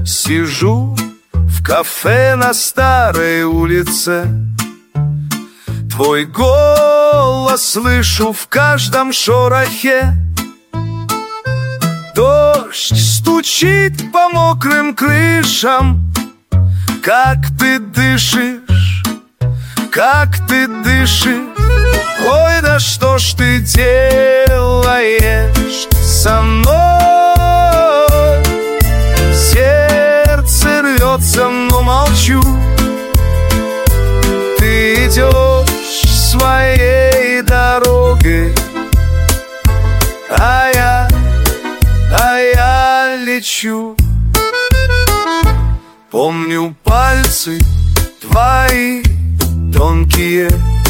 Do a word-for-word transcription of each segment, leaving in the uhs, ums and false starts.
Сижу в кафе на старой улице, твой голос слышу в каждом шорохе. Дождь стучит по мокрым крышам. Как ты дышишь, как ты дышишь. Ой, да что ж ты делаешь со мной? Сердце рвется, но молчу. Ты идешь своей дорогой, а я, а я лечу. Помню пальцы твои тонкие,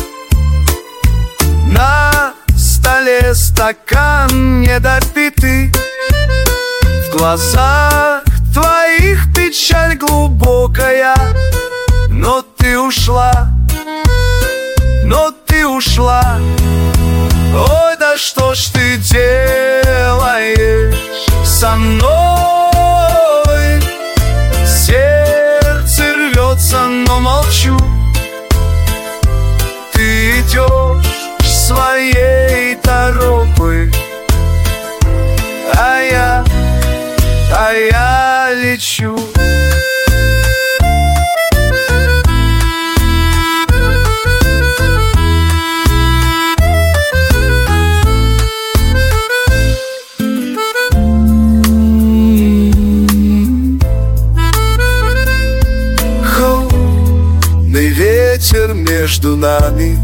на столе стакан недопитый, в глазах твоих печаль глубокая. Но ты ушла, но ты ушла. Ой, да что ж ты делаешь со мной? Сердце рвется, но молчу. Ты идешь своей дорогой, а я, а я лечу. Холодный ветер между нами,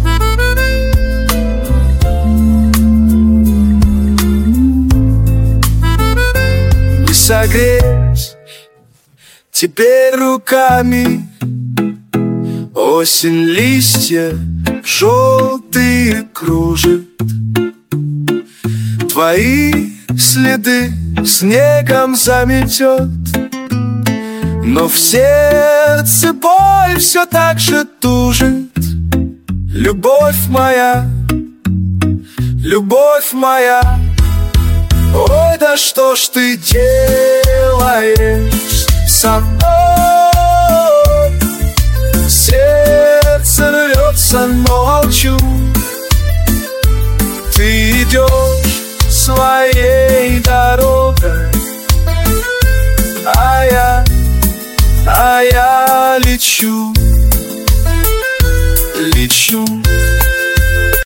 согреть теперь руками. Осень листья желтые кружит, твои следы снегом заметет. Но в сердце боль все так же тужит. Любовь моя, любовь моя. Ой, да что ж ты делаешь со мной? Сердце рвется, но молчу. Ты идешь своей дорогой, а я, а я лечу.